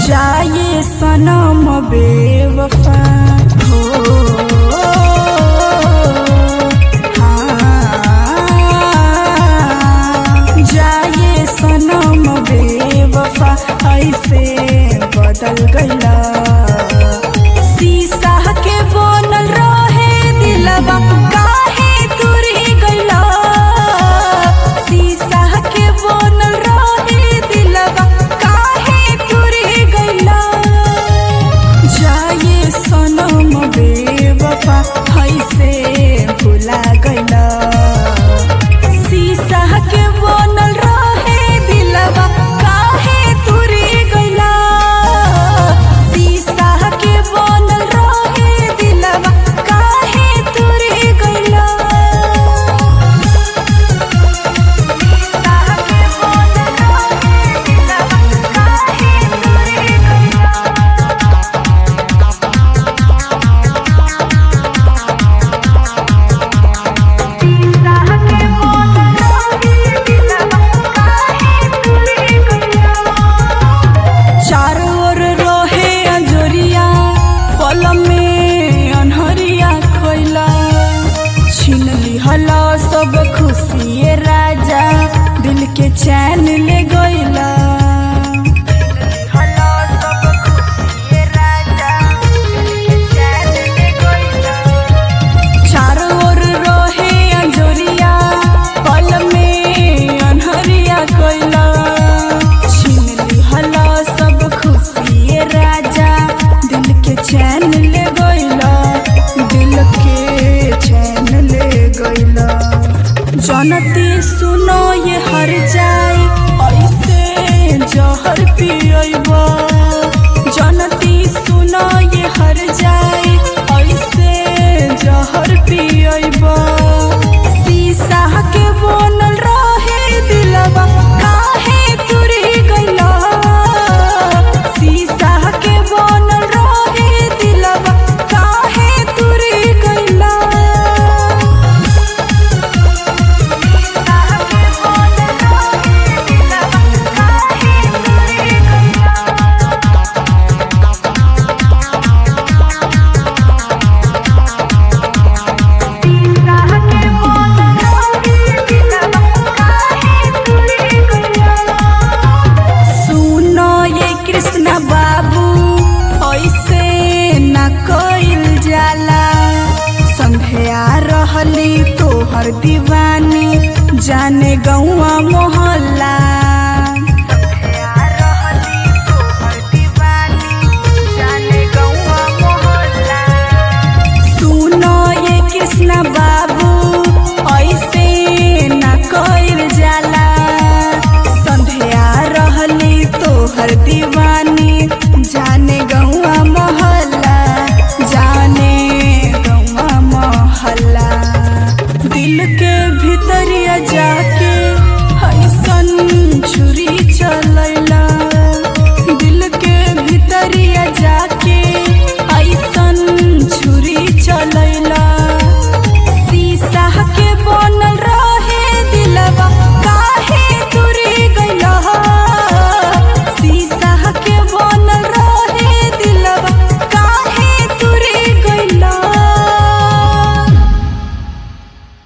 जाए सनम बेवफा हो जाए सनम बेवफा ऐसे बदल गइला शीशा के बनल रहे दिलवा काहे तुरी गइला शीशा के बनल रहे दिलवा काहे तुरी गइला जाए सनम बेवफा ऐसे भुला गइला शीशा के बनल रहे दिलवा काहे तुरी गइला शीशा के बनल रहे दिलवा काहे तुरी गइला शीशा के बनल रहे दिलवा चारों ओर रहे अंजोरिया पल में अनहरिया खोइला छीन लिहला सब खुशिये राजा दिल के चैन ले गइला चारों ओर रहे अंजोरिया पल में अनहरिया खोइला छीन लिहला सब खुशिये राजा दिल के चैन ले गइला दिल के चैन ले गइला जनती सुनो ये हर जाए ऐसे जहर पियबा जनती सुनो ये हर जाए ऐसे जहर पियबा शीशा के बनल रहे दिलवा काहे तुरी गइला शीशा के बनल रहे दिलवा काहे तुरी गइला सुनो ये कृष्ण बाबू ऐसे न कइल जाला संध्या रहली तोहर दीवानी जाने गौआ मोहल्ला सुनो ये कृष्ण बाबू ऐसे न कइल जाला संध्या रहली तोहर दीवानी जाने गौआ मोहल्ला